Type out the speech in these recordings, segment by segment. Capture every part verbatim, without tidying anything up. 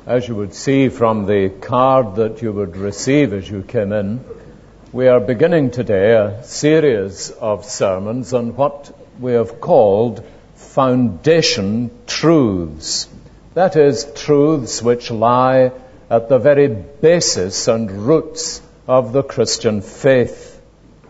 As you would see from the card that you would receive as you came in, we are beginning today a series of sermons on what we have called foundation truths. That is, truths which lie at the very basis and roots of the Christian faith.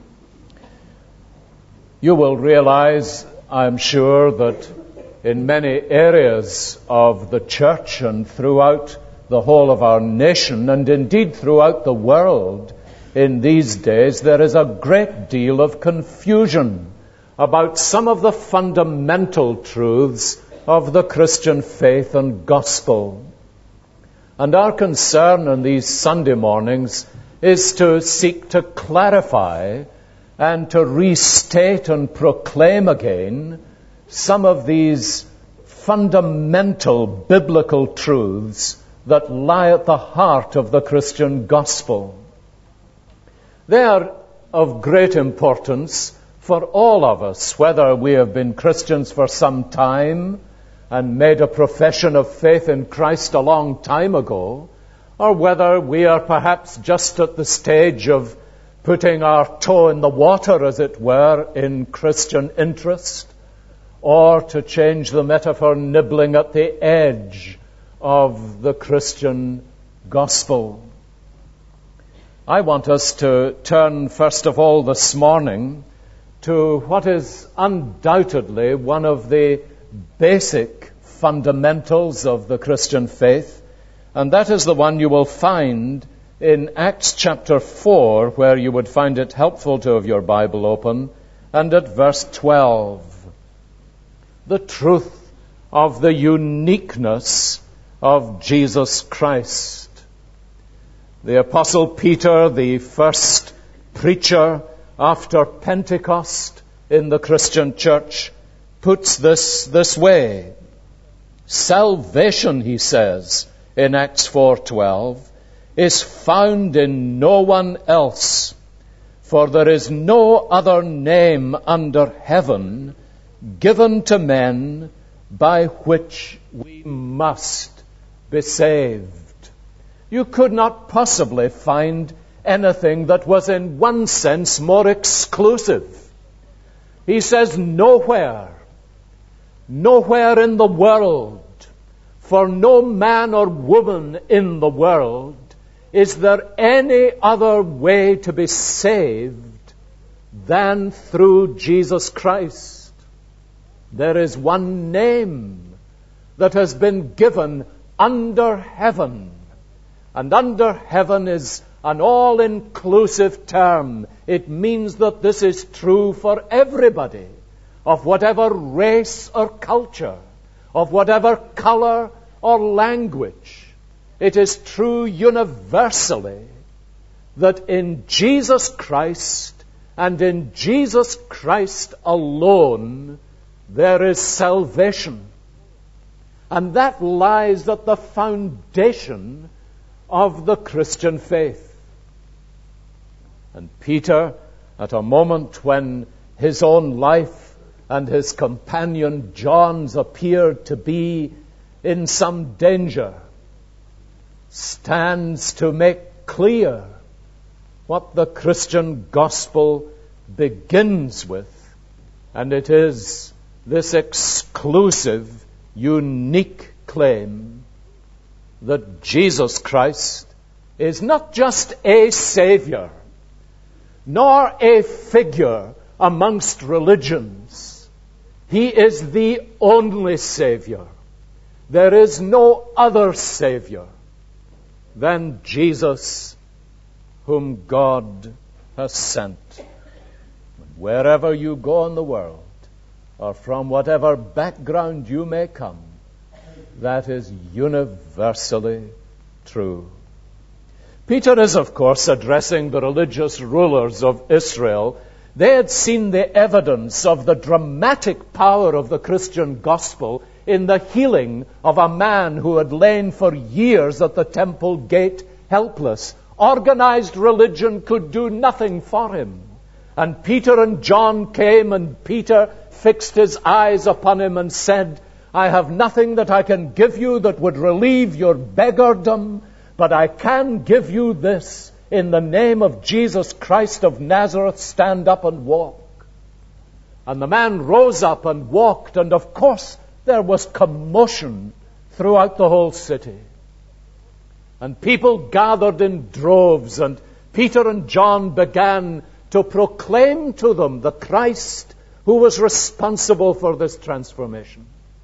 You will realize, I'm sure, that in many areas of the church and throughout the whole of our nation, and indeed throughout the world in these days, there is a great deal of confusion about some of the fundamental truths of the Christian faith and gospel. And our concern on these Sunday mornings is to seek to clarify and to restate and proclaim again some of these fundamental biblical truths that lie at the heart of the Christian gospel. They are of great importance for all of us, whether we have been Christians for some time and made a profession of faith in Christ a long time ago, or whether we are perhaps just at the stage of putting our toe in the water, as it were, in Christian interest, or, to change the metaphor, nibbling at the edge of the Christian gospel. I want us to turn first of all this morning to what is undoubtedly one of the basic fundamentals of the Christian faith, and that is the one you will find in Acts chapter four, where you would find it helpful to have your Bible open, and at verse twelve. The truth of the uniqueness of Jesus Christ. The Apostle Peter, the first preacher after Pentecost in the Christian church, puts this this way. Salvation, he says in Acts four twelve, is found in no one else, for there is no other name under heaven given to men by which we must be saved. You could not possibly find anything that was in one sense more exclusive. He says nowhere, nowhere in the world, for no man or woman in the world, is there any other way to be saved than through Jesus Christ. There is one name that has been given under heaven. And under heaven is an all-inclusive term. It means that this is true for everybody, of whatever race or culture, of whatever color or language. It is true universally that in Jesus Christ and in Jesus Christ alone there is salvation. And that lies at the foundation of the Christian faith. And Peter, at a moment when his own life and his companion John's appeared to be in some danger, stands to make clear what the Christian gospel begins with. And it is this exclusive, unique claim that Jesus Christ is not just a Savior, nor a figure amongst religions. He is the only Savior. There is no other Savior than Jesus, whom God has sent. Wherever you go in the world, or from whatever background you may come, that is universally true. Peter is, of course, addressing the religious rulers of Israel. They had seen the evidence of the dramatic power of the Christian gospel in the healing of a man who had lain for years at the temple gate helpless. Organized religion could do nothing for him. And Peter and John came, and Peter fixed his eyes upon him and said, I have nothing that I can give you that would relieve your beggardom, but I can give you this. In the name of Jesus Christ of Nazareth, stand up and walk. And the man rose up and walked, and of course there was commotion throughout the whole city. And people gathered in droves, and Peter and John began to proclaim to them the Christ who was responsible for this transformation.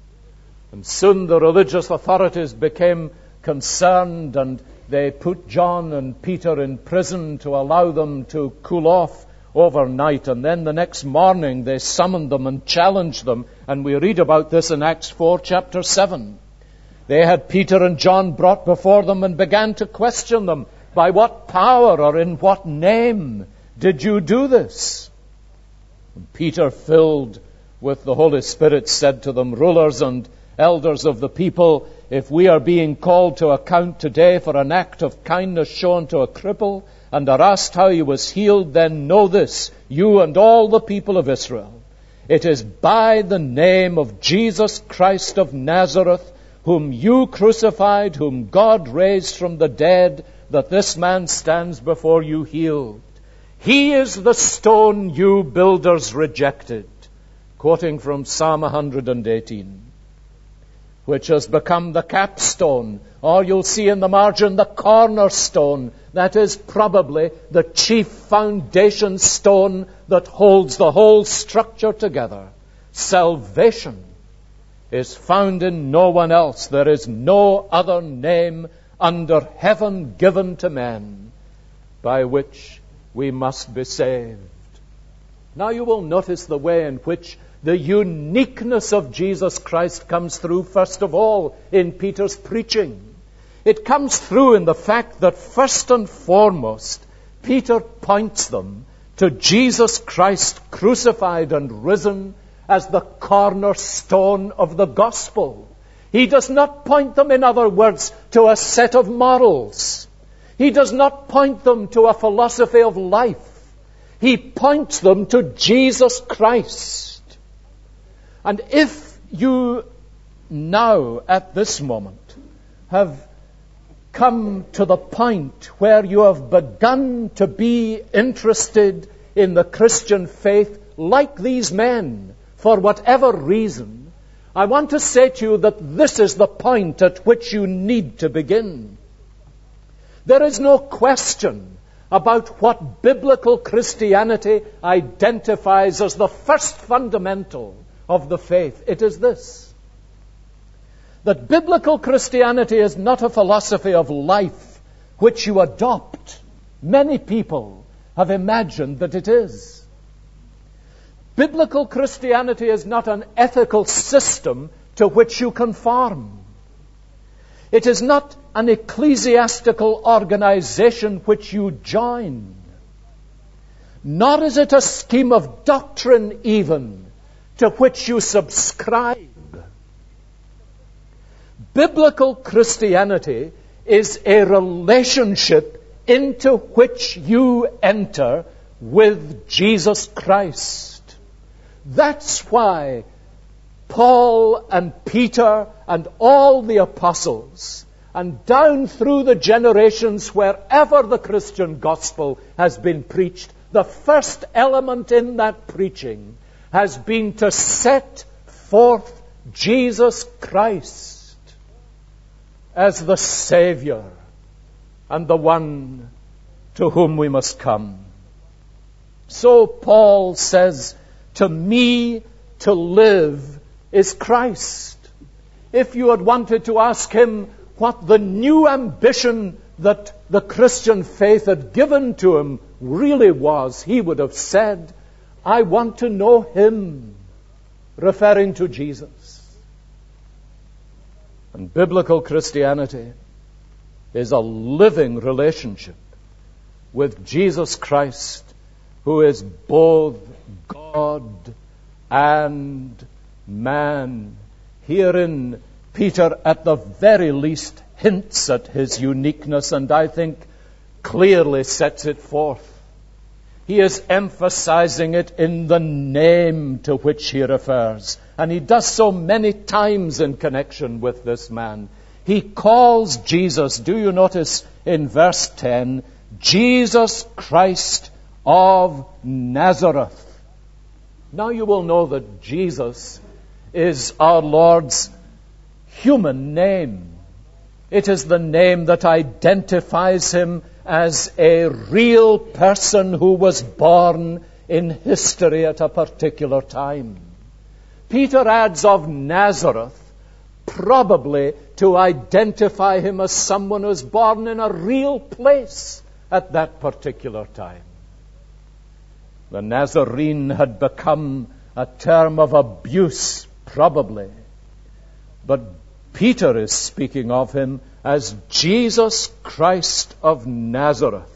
And soon the religious authorities became concerned, and they put John and Peter in prison to allow them to cool off overnight. And then the next morning they summoned them and challenged them. And we read about this in Acts four, chapter seven. They had Peter and John brought before them and began to question them. By what power or in what name did you do this? And Peter, filled with the Holy Spirit, said to them, rulers and elders of the people, if we are being called to account today for an act of kindness shown to a cripple and are asked how he was healed, then know this, you and all the people of Israel. It is by the name of Jesus Christ of Nazareth, whom you crucified, whom God raised from the dead, that this man stands before you healed. He is the stone you builders rejected. Quoting from Psalm one hundred eighteen. Which has become the capstone, or you'll see in the margin the cornerstone. That is probably the chief foundation stone that holds the whole structure together. Salvation is found in no one else. There is no other name under heaven given to men by which we must be saved. Now you will notice the way in which the uniqueness of Jesus Christ comes through, first of all, in Peter's preaching. It comes through in the fact that first and foremost, Peter points them to Jesus Christ crucified and risen as the cornerstone of the gospel. He does not point them, in other words, to a set of morals. He does not point them to a philosophy of life. He points them to Jesus Christ. And if you now, at this moment, have come to the point where you have begun to be interested in the Christian faith like these men, for whatever reason, I want to say to you that this is the point at which you need to begin. There is no question about what biblical Christianity identifies as the first fundamental of the faith. It is this: that biblical Christianity is not a philosophy of life which you adopt. Many people have imagined that it is. Biblical Christianity is not an ethical system to which you conform. It is not an ecclesiastical organization which you join. Nor is it a scheme of doctrine even to which you subscribe. Biblical Christianity is a relationship into which you enter with Jesus Christ. That's why Paul and Peter and all the apostles, and down through the generations wherever the Christian gospel has been preached, the first element in that preaching has been to set forth Jesus Christ as the Savior and the one to whom we must come. So Paul says, to me to live is Christ. If you had wanted to ask him what the new ambition that the Christian faith had given to him really was, he would have said, I want to know him, referring to Jesus. And biblical Christianity is a living relationship with Jesus Christ, who is both God and man. Herein, Peter, at the very least, hints at his uniqueness, and I think clearly sets it forth. He is emphasizing it in the name to which he refers. and he does so many times in connection with this man. He calls Jesus, do you notice in verse ten, Jesus Christ of Nazareth. Now you will know that Jesus is our Lord's human name. It is the name that identifies him as a real person who was born in history at a particular time. Peter adds of Nazareth, probably to identify him as someone who was born in a real place at that particular time. The Nazarene had become a term of abuse, probably. But Peter is speaking of him as Jesus Christ of Nazareth.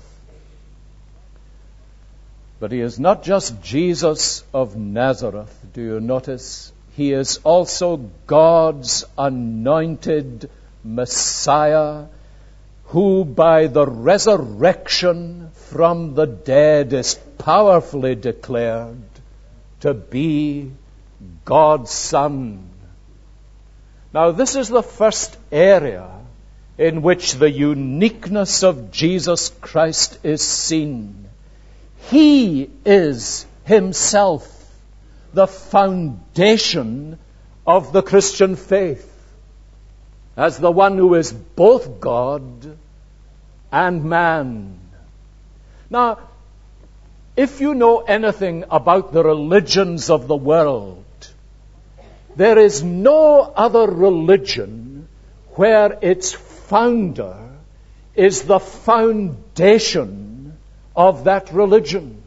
But he is not just Jesus of Nazareth, do you notice? He is also God's anointed Messiah, who by the resurrection from the dead is powerfully declared to be God's Son. Now, this is the first area in which the uniqueness of Jesus Christ is seen. He is himself the foundation of the Christian faith, as the one who is both God and man. Now, if you know anything about the religions of the world, there is no other religion where its founder is the foundation of that religion.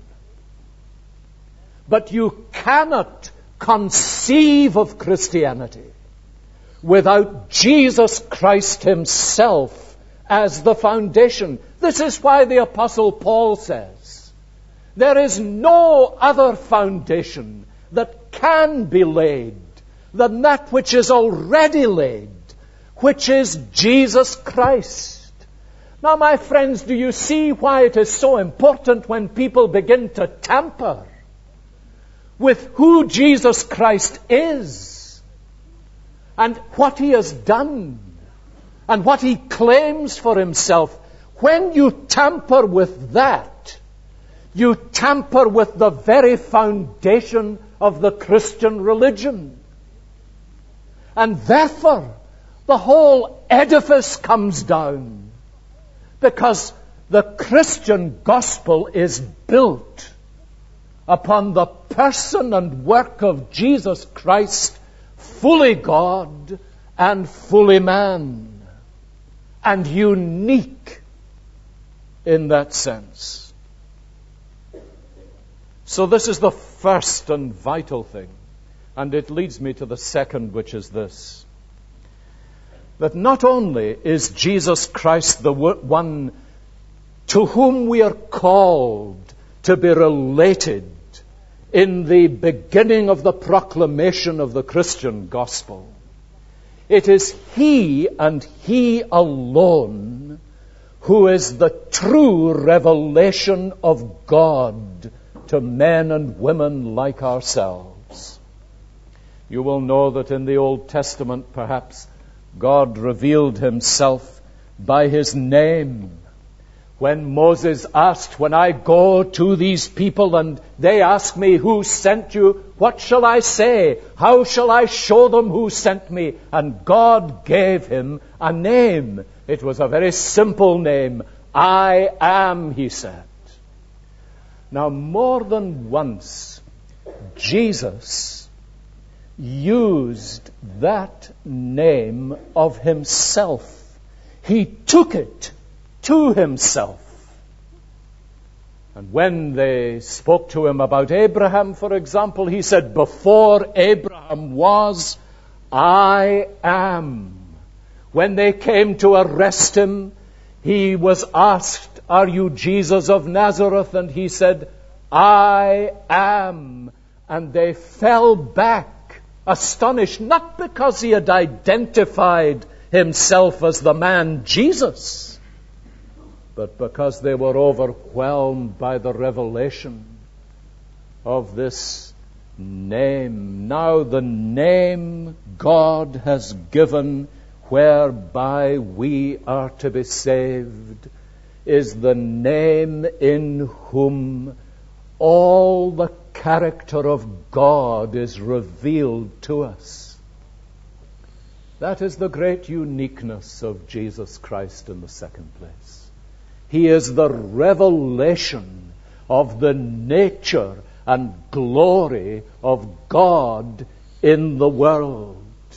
But you cannot conceive of Christianity without Jesus Christ himself as the foundation. This is why the Apostle Paul says, there is no other foundation that can be laid than that which is already laid, which is Jesus Christ. Now, my friends, do you see why it is so important when people begin to tamper with who Jesus Christ is and what he has done and what he claims for himself? When you tamper with that, you tamper with the very foundation of the Christian religion. And therefore, the whole edifice comes down, because the Christian gospel is built upon the person and work of Jesus Christ, fully God and fully man, and unique in that sense. So this is the first and vital thing. And it leads me to the second, which is this: that not only is Jesus Christ the one to whom we are called to be related in the beginning of the proclamation of the Christian gospel, it is He and He alone who is the true revelation of God to men and women like ourselves. You will know that in the Old Testament, perhaps, God revealed himself by his name. When Moses asked, when I go to these people and they ask me, who sent you? What shall I say? How shall I show them who sent me? And God gave him a name. It was a very simple name. I am, he said. Now, more than once, Jesus used that name of himself. He took it to himself. And when they spoke to him about Abraham, for example, he said, before Abraham was, I am. When they came to arrest him, he was asked, are you Jesus of Nazareth? And he said, I am. And they fell back, astonished, not because he had identified himself as the man Jesus, but because they were overwhelmed by the revelation of this name. Now the name God has given whereby we are to be saved is the name in whom all the character of God is revealed to us. That is the great uniqueness of Jesus Christ in the second place. He is the revelation of the nature and glory of God in the world.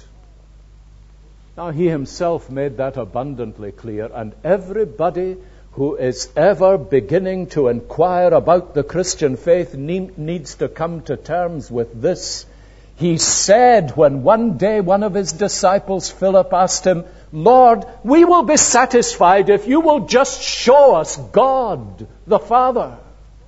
Now, he himself made that abundantly clear, and everybody who is ever beginning to inquire about the Christian faith needs to come to terms with this. He said when one day one of his disciples, Philip, asked him, "Lord, we will be satisfied if you will just show us God, the Father."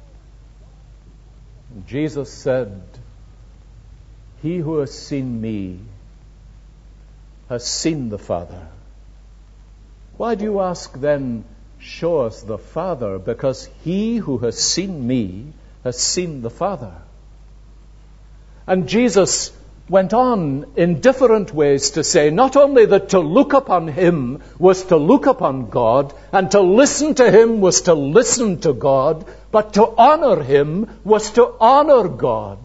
And Jesus said, "He who has seen me has seen the Father." Why do you ask then, "Show us the Father"? Because he who has seen me has seen the Father. And Jesus went on in different ways to say not only that to look upon him was to look upon God, and to listen to him was to listen to God, but to honor him was to honor God.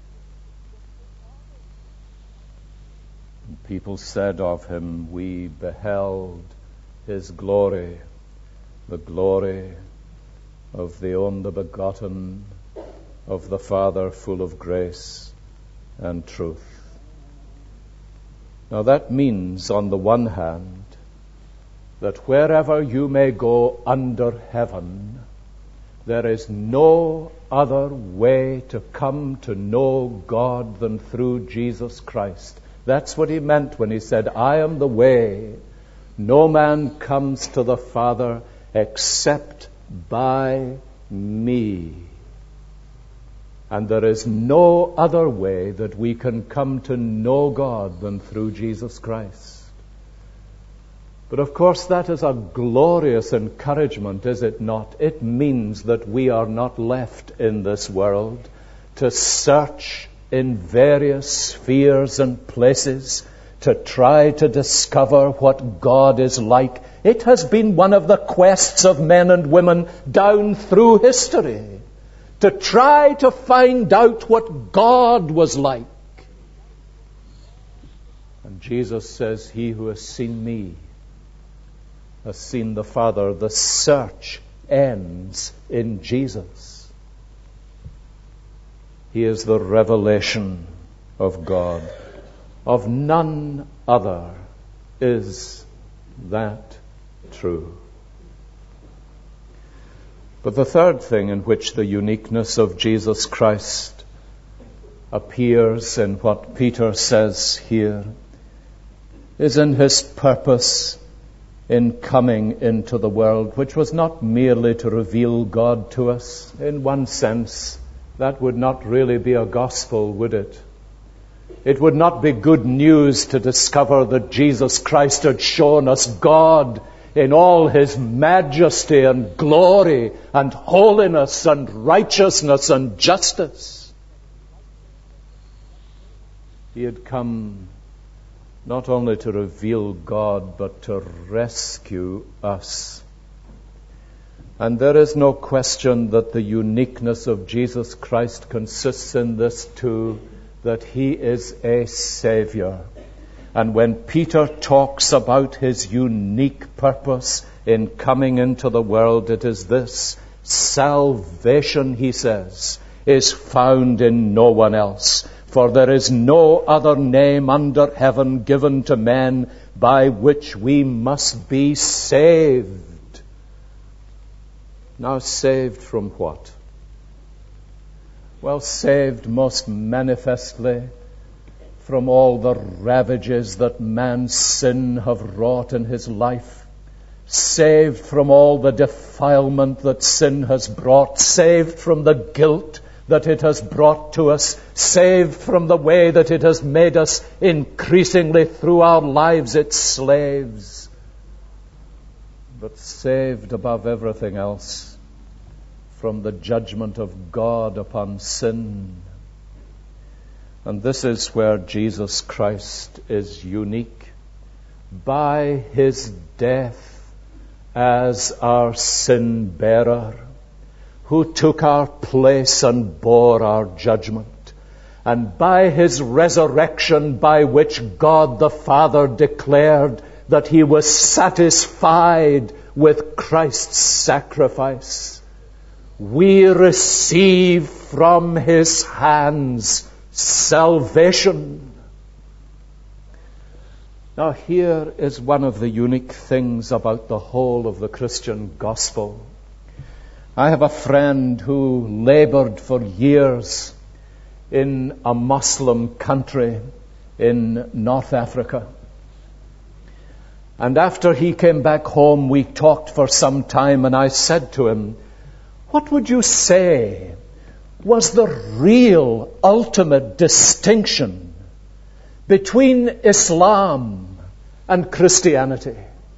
And people said of him, "We beheld his glory, the glory of the only begotten of the Father, full of grace and truth." Now that means, on the one hand, that wherever you may go under heaven, there is no other way to come to know God than through Jesus Christ. That's what he meant when he said, "I am the way. No man comes to the Father except by me." And there is no other way that we can come to know God than through Jesus Christ. But of course that is a glorious encouragement, is it not? It means that we are not left in this world to search in various spheres and places to try to discover what God is like. It has been one of the quests of men and women down through history, to try to find out what God was like. And Jesus says, "He who has seen me has seen the Father." The search ends in Jesus. He is the revelation of God. Of none other is that true. But the third thing in which the uniqueness of Jesus Christ appears in what Peter says here is in his purpose in coming into the world, which was not merely to reveal God to us. In one sense, that would not really be a gospel, would it? It would not be good news to discover that Jesus Christ had shown us God in all his majesty and glory and holiness and righteousness and justice. He had come not only to reveal God, but to rescue us. And there is no question that the uniqueness of Jesus Christ consists in this too, that he is a Savior. And when Peter talks about his unique purpose in coming into the world, it is this: salvation, he says, is found in no one else. For there is no other name under heaven given to men by which we must be saved. Now, saved from what? Well, saved most manifestly from all the ravages that man's sin have wrought in his life. Saved from all the defilement that sin has brought. Saved from the guilt that it has brought to us. Saved from the way that it has made us increasingly through our lives its slaves. But saved above everything else from the judgment of God upon sin. And this is where Jesus Christ is unique. By his death as our sin bearer, who took our place and bore our judgment, and by his resurrection, by which God the Father declared that he was satisfied with Christ's sacrifice, we receive from his hands salvation. Now, here is one of the unique things about the whole of the Christian gospel. I have a friend who labored for years in a Muslim country in North Africa. And after he came back home, we talked for some time, and I said to him, what would you say was the real ultimate distinction between Islam and Christianity?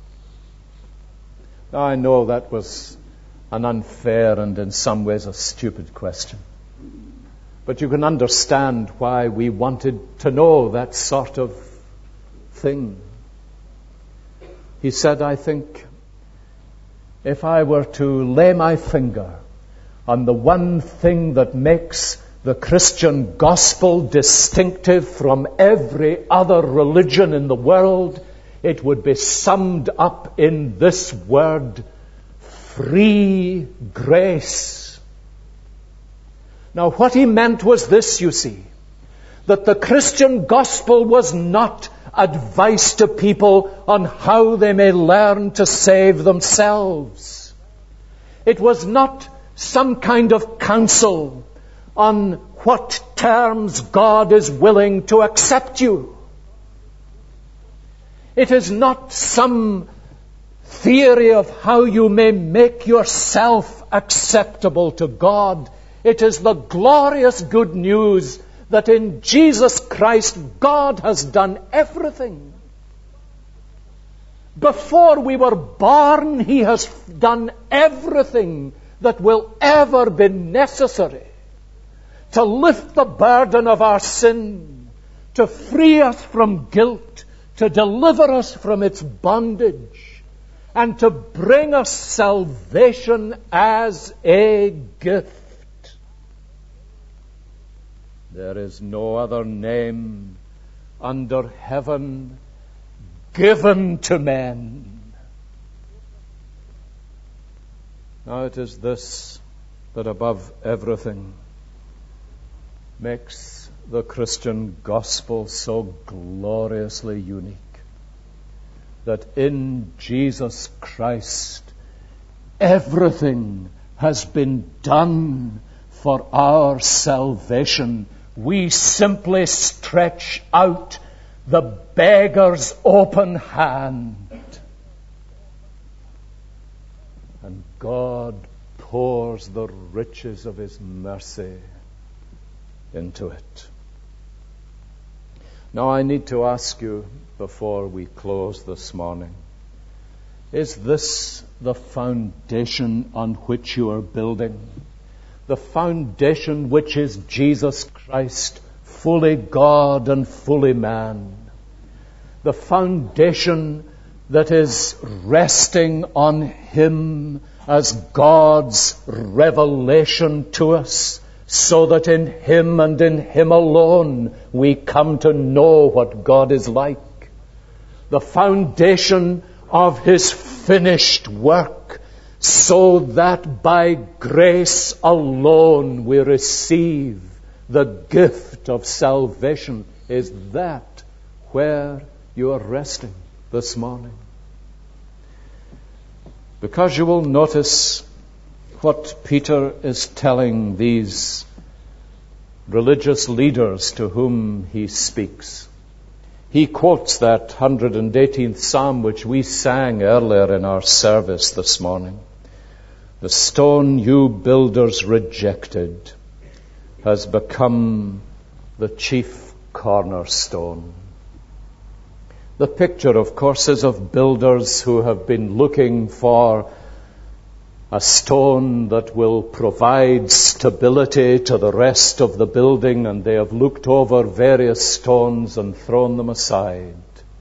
Now, I know that was an unfair and in some ways a stupid question. But you can understand why we wanted to know that sort of thing. He said, I think if I were to lay my finger on the one thing that makes the Christian gospel distinctive from every other religion in the world, it would be summed up in this word: free grace. Now, what he meant was this, you see, that the Christian gospel was not advice to people on how they may learn to save themselves. It was not some kind of counsel on what terms God is willing to accept you. It is not some theory of how you may make yourself acceptable to God. It is the glorious good news that in Jesus Christ, God has done everything. Before we were born, he has done everything that will ever be necessary to lift the burden of our sin, to free us from guilt, to deliver us from its bondage, and to bring us salvation as a gift. There is no other name under heaven given to men. Now it is this that above everything makes the Christian gospel so gloriously unique. That in Jesus Christ, everything has been done for our salvation. We simply stretch out the beggar's open hand, and God pours the riches of his mercy into it. Now, I need to ask you before we close this morning, is this the foundation on which you are building? The foundation which is Jesus Christ, fully God and fully man. The foundation that is resting on him as God's revelation to us, so that in him and in him alone we come to know what God is like. The foundation of his finished work, so that by grace alone we receive the gift of salvation. Is that where you are resting this morning? Because you will notice what Peter is telling these religious leaders to whom he speaks. He quotes that one hundred eighteenth Psalm which we sang earlier in our service this morning. The stone you builders rejected has become the chief cornerstone. The picture, of course, is of builders who have been looking for a stone that will provide stability to the rest of the building, and they have looked over various stones and thrown them aside.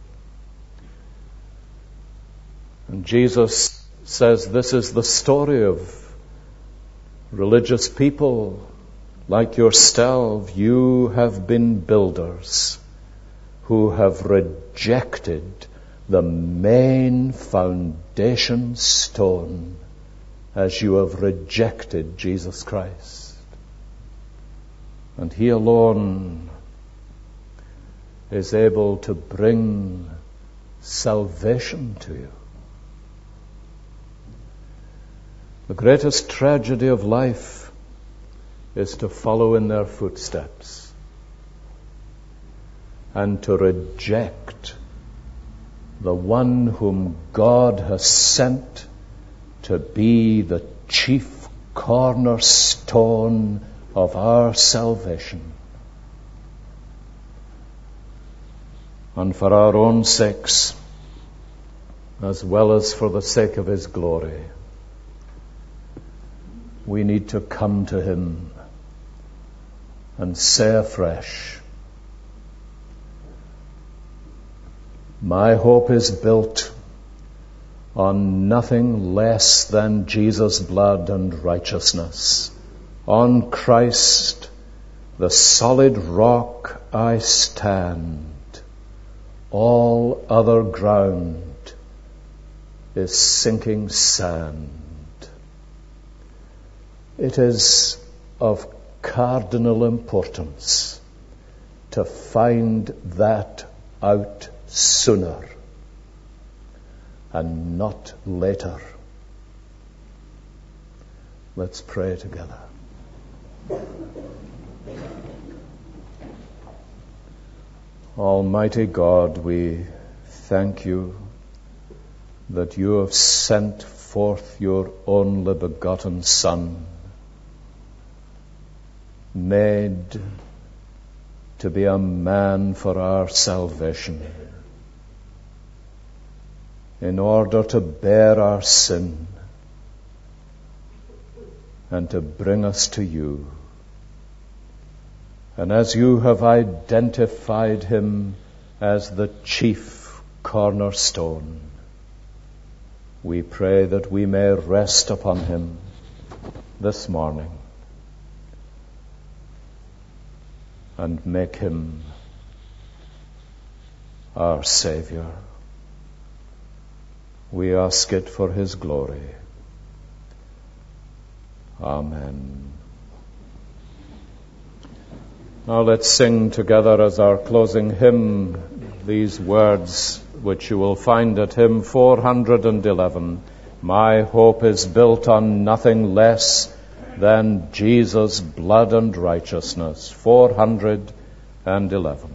And Jesus says this is the story of religious people like yourself. You have been builders who have rejected the main foundation stone, as you have rejected Jesus Christ. And He alone is able to bring salvation to you. The greatest tragedy of life is to follow in their footsteps and to reject the one whom God has sent to be the chief cornerstone of our salvation. And for our own sakes, as well as for the sake of His glory, we need to come to Him and say afresh, my hope is built on nothing less than Jesus' blood and righteousness. On Christ, the solid rock, I stand. All other ground is sinking sand. It is of cardinal importance to find that out sooner and not later. Let's pray together. Almighty God, we thank You that You have sent forth Your only begotten Son, made to be a man for our salvation, in order to bear our sin and to bring us to You. And as You have identified Him as the chief cornerstone, we pray that we may rest upon Him this morning and make Him our Savior. We ask it for His glory. Amen. Now let's sing together as our closing hymn these words which you will find at hymn four hundred eleven. My hope is built on nothing less than Jesus' blood and righteousness. four hundred eleven.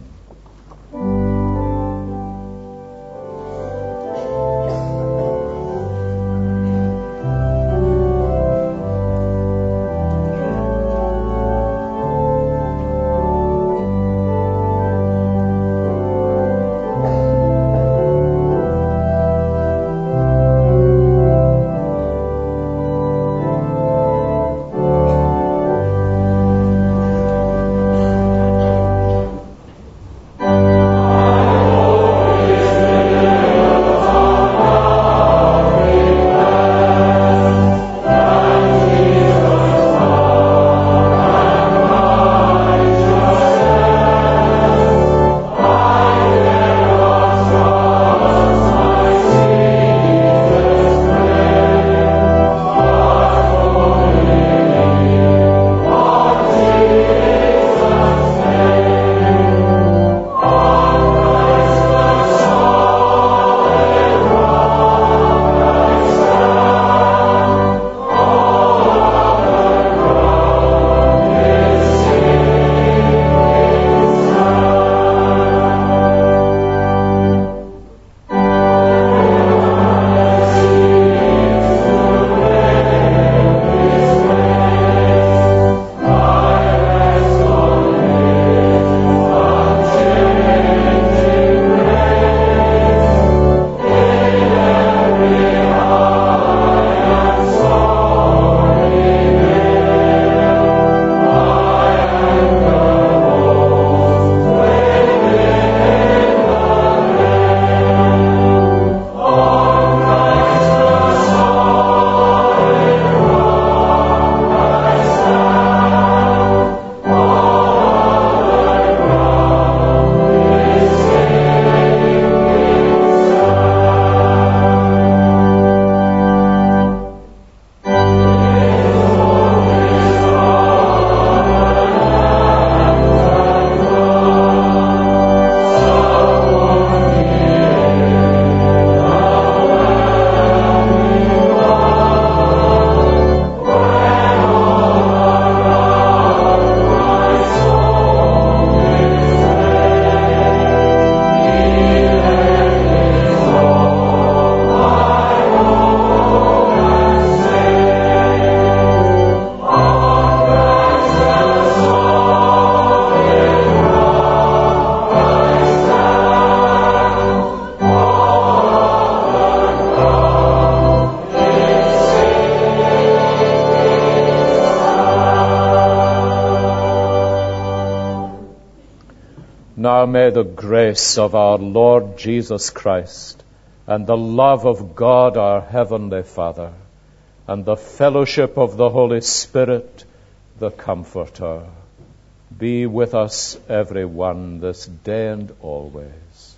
Now may the grace of our Lord Jesus Christ and the love of God our Heavenly Father and the fellowship of the Holy Spirit, the Comforter, be with us every one this day and always.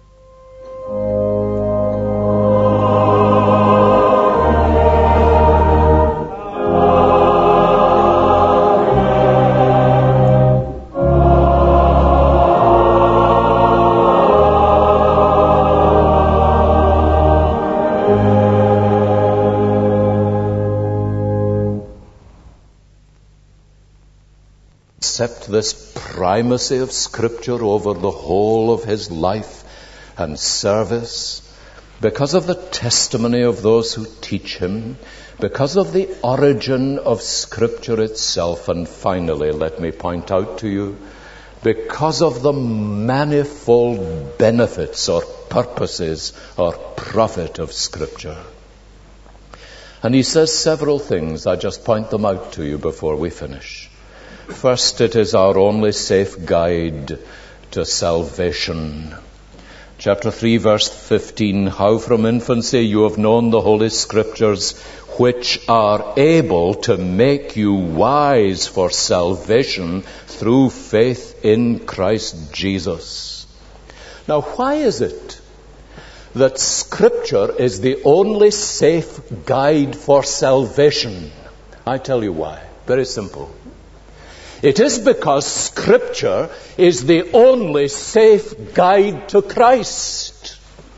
Accept this primacy of Scripture over the whole of his life and service, because of the testimony of those who teach him, because of the origin of Scripture itself, and finally, let me point out to you, because of the manifold benefits or purposes or profit of Scripture. And he says several things. I just point them out to you before we finish. First, it is our only safe guide to salvation. Chapter three, verse fifteen, how from infancy you have known the Holy Scriptures, which are able to make you wise for salvation through faith in Christ Jesus. Now, why is it that Scripture is the only safe guide for salvation? I tell you why. Very simple. It is because Scripture is the only safe guide to Christ.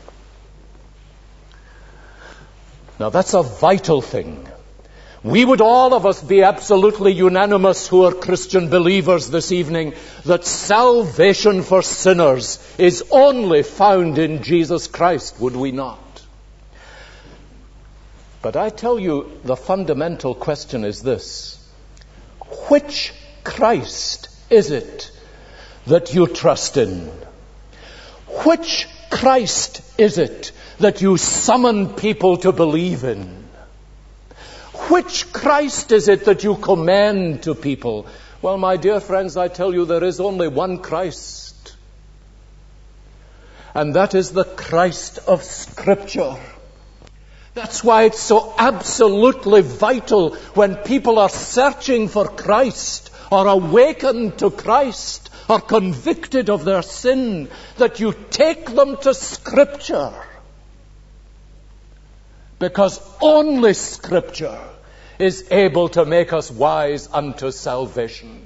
Now that's a vital thing. We would all of us be absolutely unanimous who are Christian believers this evening that salvation for sinners is only found in Jesus Christ, would we not? But I tell you, the fundamental question is this: which Christ is it that you trust in? Which Christ is it that you summon people to believe in? Which Christ is it that you commend to people? Well, my dear friends, I tell you, there is only one Christ. And that is the Christ of Scripture. That's why it's so absolutely vital when people are searching for Christ, or awakened to Christ, or convicted of their sin, that you take them to Scripture. Because only Scripture is able to make us wise unto salvation.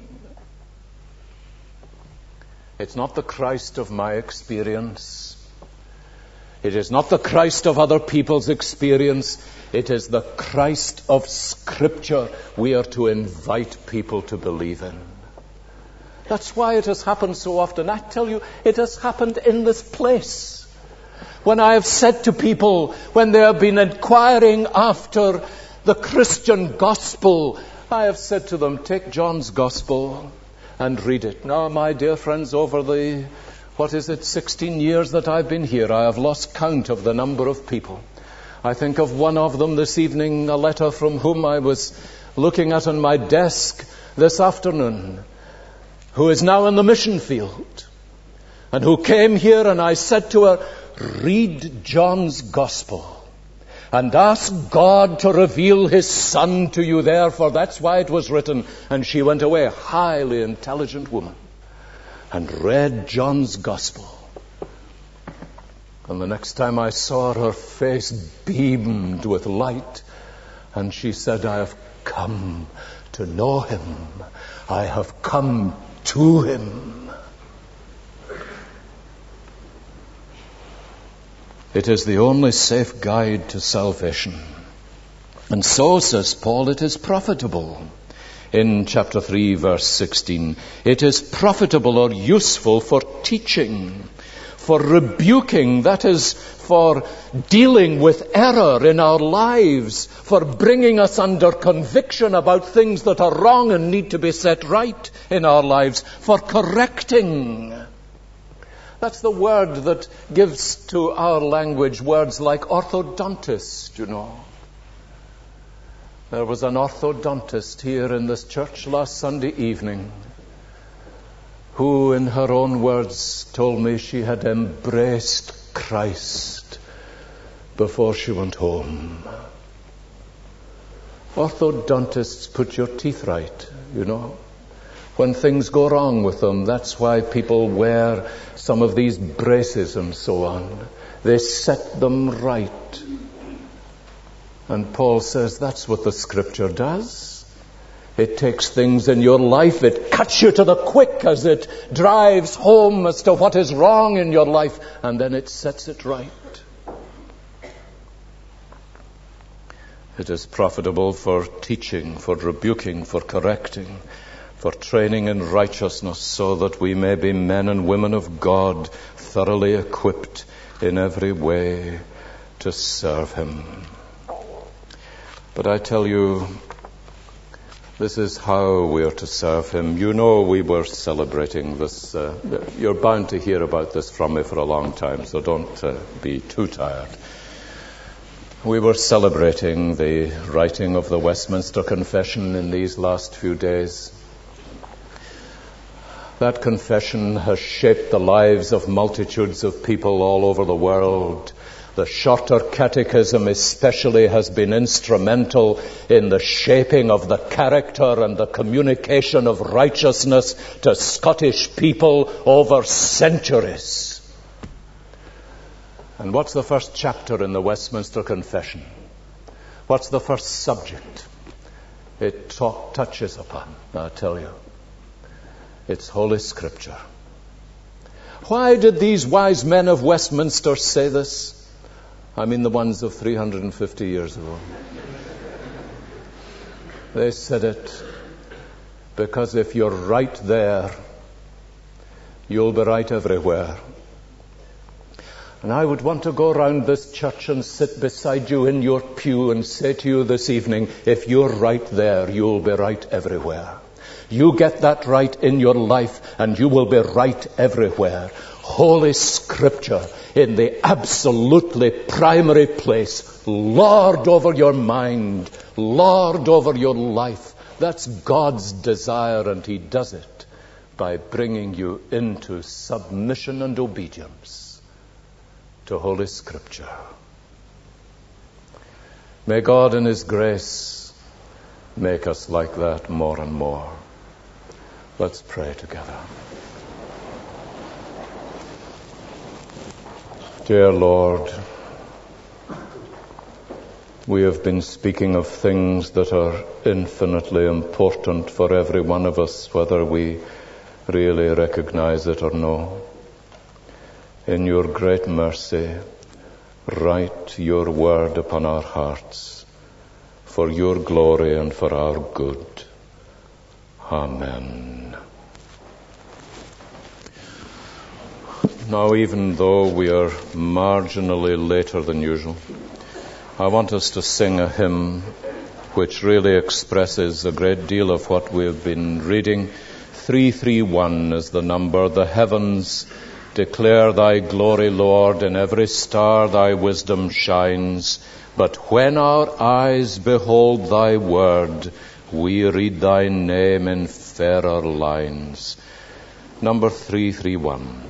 It's not the Christ of my experience. It is not the Christ of other people's experience. It is the Christ of Scripture we are to invite people to believe in. That's why it has happened so often. I tell you, it has happened in this place. When I have said to people, when they have been inquiring after the Christian gospel, I have said to them, take John's gospel and read it. Now, my dear friends, over the, what is it, sixteen years that I've been here, I have lost count of the number of people. I think of one of them this evening, a letter from whom I was looking at on my desk this afternoon, who is now in the mission field, and who came here, and I said to her, read John's Gospel and ask God to reveal His Son to you there, for that's why it was written. And she went away, a highly intelligent woman, and read John's Gospel. And the next time I saw her, her face beamed with light. And she said, I have come to know Him. I have come to Him. It is the only safe guide to salvation. And so, says Paul, it is profitable. In chapter three, verse sixteen, it is profitable or useful for teaching, for rebuking, that is, for dealing with error in our lives, for bringing us under conviction about things that are wrong and need to be set right in our lives, for correcting. That's the word that gives to our language words like orthodontist, you know. There was an orthodontist here in this church last Sunday evening who in her own words told me she had embraced Christ before she went home. Orthodontists put your teeth right, you know. When things go wrong with them, that's why people wear some of these braces and so on. They set them right. And Paul says that's what the Scripture does. It takes things in your life, it cuts you to the quick as it drives home as to what is wrong in your life, and then it sets it right. It is profitable for teaching, for rebuking, for correcting, for training in righteousness, so that we may be men and women of God, thoroughly equipped in every way to serve Him. But I tell you, this is how we are to serve Him. You know, we were celebrating this. Uh, you're bound to hear about this from me for a long time, so don't uh, be too tired. We were celebrating the writing of the Westminster Confession in these last few days. That confession has shaped the lives of multitudes of people all over the world. The Shorter Catechism especially has been instrumental in the shaping of the character and the communication of righteousness to Scottish people over centuries. And what's the first chapter in the Westminster Confession? What's the first subject it talk, touches upon? I tell you, it's Holy Scripture. Why did these wise men of Westminster say this? I mean the ones of three hundred fifty years ago. They said it because if you're right there, you'll be right everywhere. And I would want to go around this church and sit beside you in your pew and say to you this evening, if you're right there, you'll be right everywhere. You get that right in your life and you will be right everywhere. Holy Scripture in the absolutely primary place, Lord over your mind, Lord over your life. That's God's desire, and He does it by bringing you into submission and obedience to Holy Scripture. May God in His grace make us like that more and more. Let's pray together. Dear Lord, we have been speaking of things that are infinitely important for every one of us, whether we really recognize it or no. In your great mercy, write your word upon our hearts for your glory and for our good. Amen. Now, even though we are marginally later than usual, I want us to sing a hymn which really expresses a great deal of what we have been reading. three three one is the number. The heavens declare thy glory, Lord, in every star thy wisdom shines. But when our eyes behold thy word, we read thy name in fairer lines. Number three three one.